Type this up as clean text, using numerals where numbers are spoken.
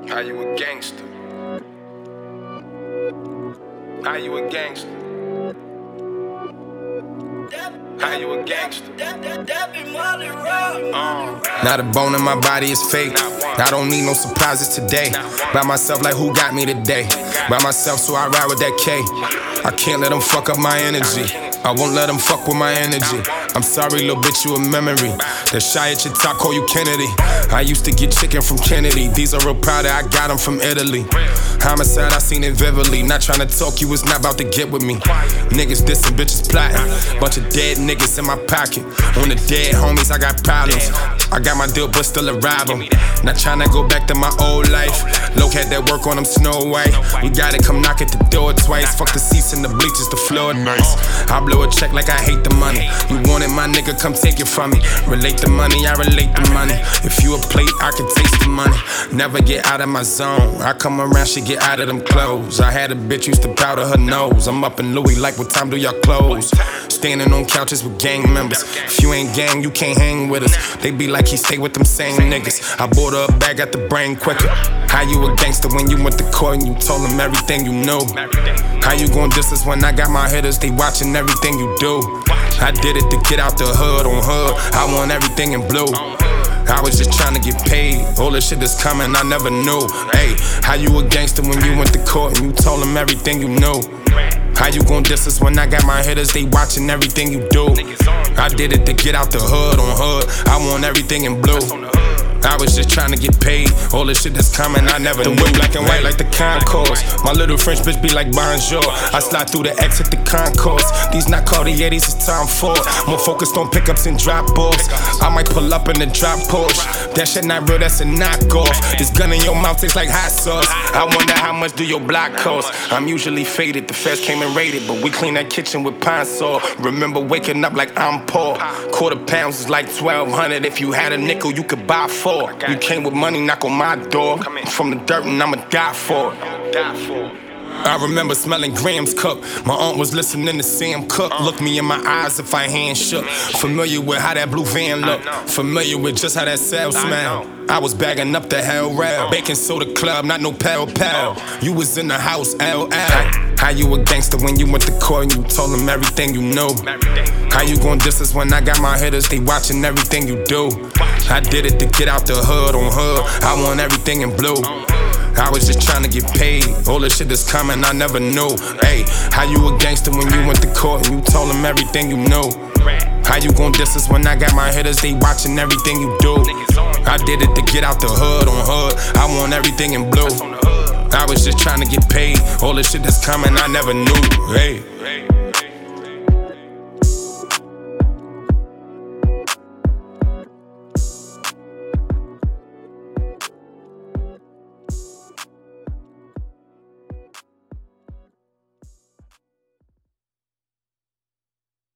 How you a gangster? How you a gangster? How you a gangster? Not a bone in my body is fake. I don't need no surprises today. By myself like who got me today? By myself so I ride with that K. I can't let them fuck up my energy. I won't let them fuck with my energy. I'm sorry, little bitch, you a memory. The shy at your top, call you Kennedy. I used to get chicken from Kennedy. These are real powder, I got them from Italy. Homicide, I seen it vividly. Not trying to talk, you was not about to get with me. Niggas dissing, bitches plotting. Bunch of dead niggas in my pocket. On the dead homies, I got problems. I got my deal, but still a rival. Not trying to go back to my old life. Loke had that work on them Snow White. We gotta come knock at the door twice. Fuck the seats and the bleachers, the floor nice. I blow a check like I hate the money. You want it, my nigga, come take it from me. Relate the money, I relate the money. If you a plate, I can taste the money. Never get out of my zone. I come around, she get out of them clothes. I had a bitch used to powder her nose. I'm up in Louis like, what time do y'all close? Standing on couches with gang members. If you ain't gang, you can't hang with us. They be like he stay with them same niggas. I bought her a bag, got the brain quicker. How you a gangster when you went to court and you told them everything you know? How you gon' diss us when I got my hitters? They watching everything you do. I did it to get out the hood on hood. I want everything in blue. I was just trying to get paid. All this shit is coming, I never knew. Hey, how you a gangster when you went to court and you told them everything you knew? How you gon' diss us when I got my hitters? They watching everything you do. I did it to get out the hood on hood. I want everything in blue. I was just trying to get paid. All this shit that's coming, I never knew. The whip black and white like the concourse. My little French bitch be like bonjour. I slide through the X at the concourse. These not Cartier, these is Tom Ford. More focused on pickups and drop balls. I might pull up in the drop Porsche. That shit not real, that's a knockoff. This gun in your mouth tastes like hot sauce. I wonder how much do your block cost? I'm usually faded, the feds came and raided, but we clean that kitchen with pine saw. Remember waking up like I'm poor. Quarter pounds is like 1,200. If you had a nickel, you could buy 4. You came with money, knock on my door. I'm from the dirt and I'ma die for it. I remember smelling Grams cook. My aunt was listening to Sam Cooke. Look me in my eyes if I hand shook. Familiar with how that blue van look. Familiar with just how that cell smell. I was bagging up the hell rail. Baking soda club, not no pal. You was in the house, LL. How you a gangster when you went to court and you told them everything you know? How you gon' diss us when I got my hitters? They watching everything you do. I did it to get out the hood on hood. I want everything in blue. I was just trying to get paid. All this shit that's coming, I never knew. Hey, how you a gangster when you went to court and you told them everything you know? How you gon' diss us when I got my hitters? They watching everything you do. I did it to get out the hood on hood. I want everything in blue. I was just trying to get paid. All this shit that's coming, I never knew. Hey.